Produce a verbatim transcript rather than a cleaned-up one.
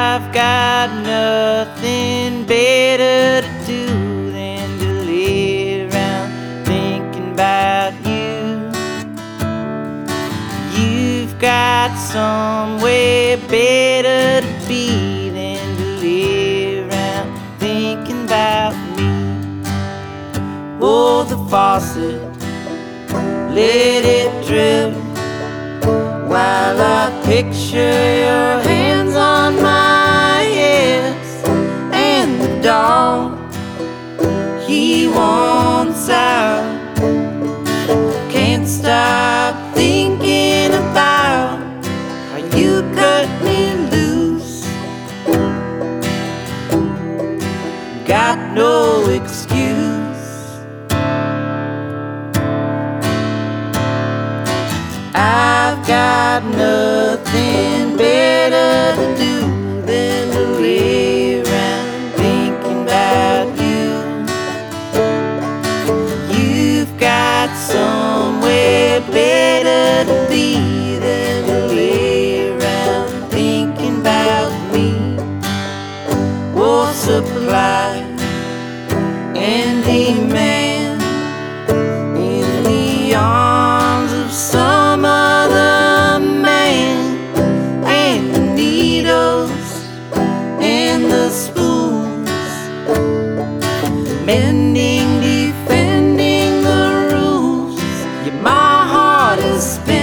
I've got nothing better to do than to lay around thinking about you. You've got somewhere better to be than to lay around thinking about me. Oh, the faucet, let it drip while I picture your hands on my hips, and the dog, he wants out. Can't stop thinking about how you cut me loose. Got no excuse. I've got nothing better to do than to lay around thinking about you. You've got somewhere better to be than to lay around thinking about me. War supply and demand in the arms of some other man, and the needles and the spoons, mending, defending the rules. Yeah, my heart is spinning.